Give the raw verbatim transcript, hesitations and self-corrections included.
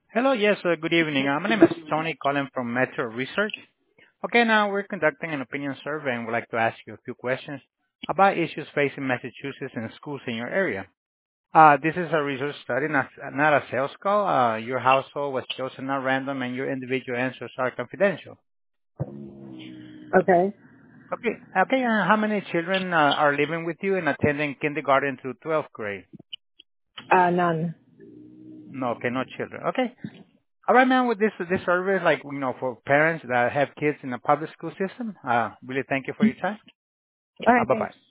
Hello. Yes, uh, good evening. Uh, My name is Tony calling from Metro Research. Okay, now we're conducting an opinion survey and would like to ask you a few questions about issues facing Massachusetts and schools in your area. Uh, This is a research study, not not a sales call. Uh, Your household was chosen at random, and your individual answers are confidential. Okay. Okay. Okay, uh, how many children uh, are living with you and attending kindergarten through twelfth grade? Uh, none. No, okay, no children. Okay. All right, man. With this this survey, is like you know, for parents that have kids in the public school system, uh, really thank you for your time. All Uh, right, bye bye. thanks.